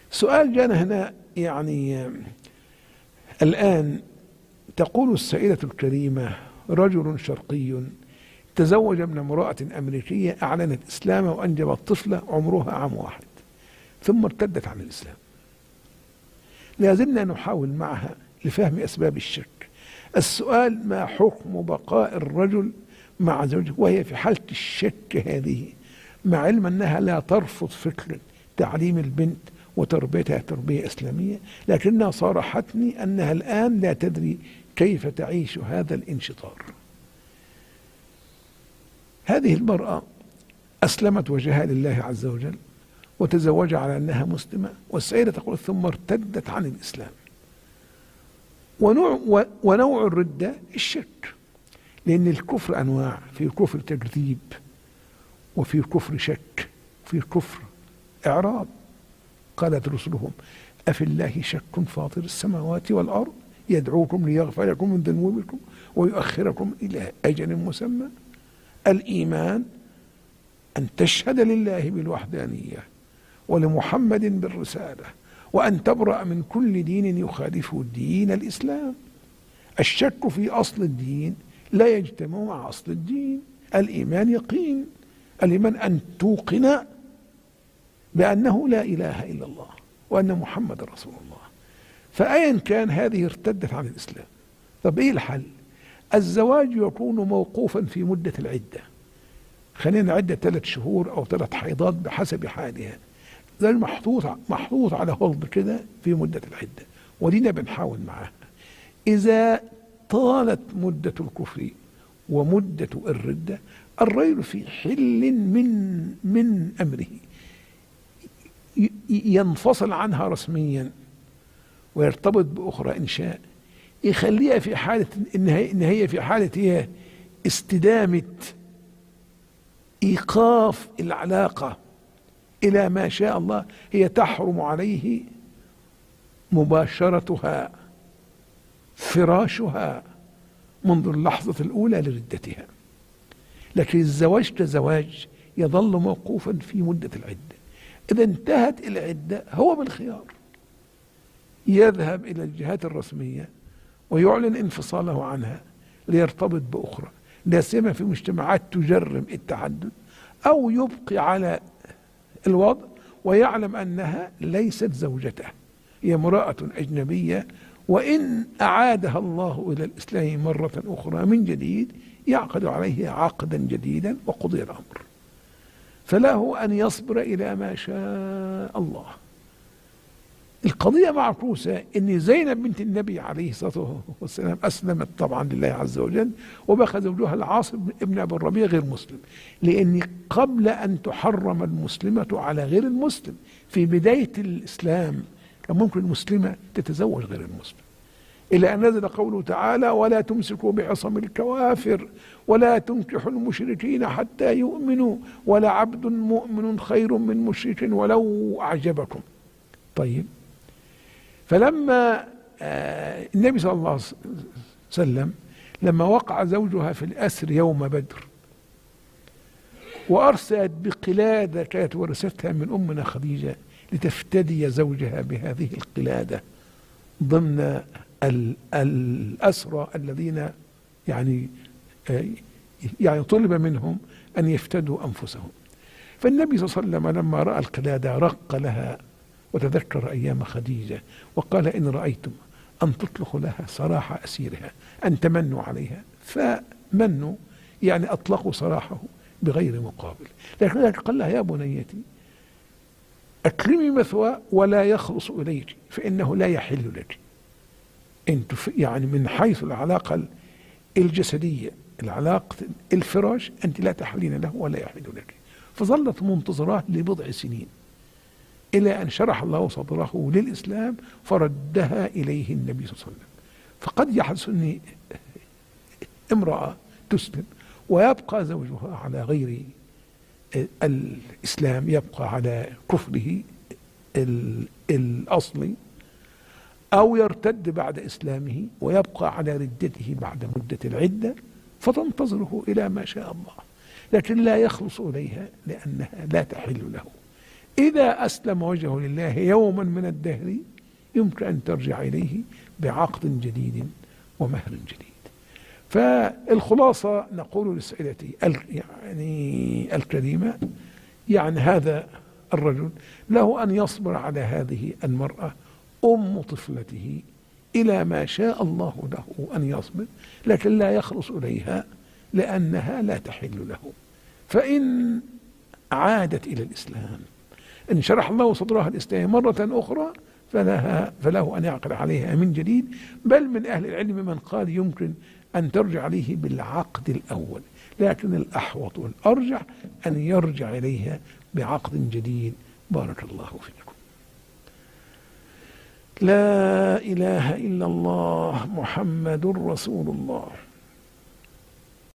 سؤال جانا هنا الآن تقول السائلة الكريمة: رجل شرقي تزوج من امرأة أمريكية أعلنت إسلامه وأنجبت طفلة عمرها عام واحد ثم ارتدت عن الإسلام. لازلنا نحاول معها لفهم أسباب الشك. السؤال: ما حكم بقاء الرجل مع زوجه وهي في حالة الشك هذه، مع علم أنها لا ترفض فكرة تعليم البنت وتربيتها تربية إسلامية، لكنها صارحتني أنها الآن لا تدري كيف تعيش هذا الانشطار. هذه المرأة أسلمت وجهها لله عز وجل وتزوج على أنها مسلمة، والسيدة تقول ثم ارتدت عن الإسلام. ونوع الردة الشك، لأن الكفر أنواع: في كفر تكذيب، وفي كفر شك، وفي كفر إعراض. قالت رسلهم: أفي الله شك فاطر السماوات والأرض يدعوكم ليغفر لكم من ذنوبكم ويؤخركم إلى أجل مسمى. الإيمان أن تشهد لله بالوحدانية ولمحمد بالرسالة، وأن تبرأ من كل دين يخالف دين الإسلام. الشك في أصل الدين لا يجتمع مع أصل الدين. الإيمان يقين، الإيمان أن توقن بأنه لا إله إلا الله وأن محمد رسول الله. فأيا كان هذه ارتدت عن الإسلام. طب إيه الحل؟ الزواج يكون موقوفا في مدة العدة، خلينا عدة 3 شهور أو 3 حيضات بحسب حالها، ده محطوط على هولد كده في مدة العدة، ودينا بنحاول معاها. إذا طالت مدة الكفر ومدة الردة، الرجل في حل من أمره، ينفصل عنها رسميا ويرتبط بأخرى إن شاء، يخليها في حالة إن هي في حالة استدامة إيقاف العلاقة إلى ما شاء الله. هي تحرم عليه مباشرتها، فراشها، منذ اللحظة الأولى لردتها. لكن الزواج كزواج يظل موقوفا في مدة العدة. إذا انتهت العدة هو بالخيار يذهب إلى الجهات الرسمية ويعلن انفصاله عنها ليرتبط بأخرى، لا سيما في مجتمعات تجرم التعدد، أو يبقي على الوضع ويعلم أنها ليست زوجته، هي امرأة أجنبية، وإن أعادها الله إلى الإسلام مرة أخرى من جديد يعقد عليه عقدا جديدا وقضي الأمر. فله أن يصبر إلى ما شاء الله. القضية معكوسة إن زينب بنت النبي عليه الصلاة والسلام أسلمت طبعا لله عز وجل، وبقى زوجها العاص ابن أبي الربيع غير مسلم، لأن قبل أن تحرم المسلمة على غير المسلم في بداية الإسلام كان ممكن المسلمة تتزوج غير المسلم، إلى أن نزل قوله تعالى: ولا تمسكوا بعصم الكوافر ولا تنكحوا المشركين حتى يؤمنوا ولعبد مؤمن خير من مشرك ولو أعجبكم. طيب، فلما النبي صلى الله عليه وسلم لما وقع زوجها في الأسر يوم بدر وأرسلت بقلادة كانت ورثتها من أمنا خديجة لتفتدي زوجها بهذه القلادة ضمن الأسرى الذين يعني طلب منهم أن يفتدوا أنفسهم. فالنبي صلى الله عليه وسلم لما رأى القلادة رق لها وتذكر أيام خديجة وقال: إن رأيتم أن تطلقوا لها سراح أسيرها أن تمنوا عليها فمنوا، يعني أطلقوا سراحه بغير مقابل. لكن قال لها: يا بنيتي أكرمي مثواه ولا يخلص إليك فإنه لا يحل لك. أنت يعني من حيث العلاقة الجسدية، العلاقة الفراش، أنت لا تحلين له ولا يحل لك. فظلت منتظرة لبضع سنين إلى أن شرح الله صدره للإسلام فردها إليه النبي صلى الله عليه وسلم. فقد يحدث أن امرأة تسلم ويبقى زوجها على غير الإسلام، يبقى على كفره الأصلي، أو يرتد بعد إسلامه ويبقى على ردته بعد مدة العدة، فتنتظره إلى ما شاء الله، لكن لا يخلص إليها لأنها لا تحل له. إذا أسلم وجهه لله يوما من الدهر يمكن أن ترجع إليه بعقد جديد ومهر جديد. فالخلاصة نقول لسيدتي يعني الكريمة، يعني هذا الرجل له أن يصبر على هذه المرأة أم طفلته إلى ما شاء الله له أن يصبر، لكن لا يخلص إليها لأنها لا تحل له. فإن عادت إلى الإسلام، إن شرح الله صدرها الإسلام مرة أخرى، فله أن يعقد عليها من جديد. بل من أهل العلم من قال يمكن أن ترجع عليه بالعقد الأول، لكن الأحوط والأرجح أن يرجع إليها بعقد جديد. بارك الله فيكم. لا إله إلا الله محمد رسول الله.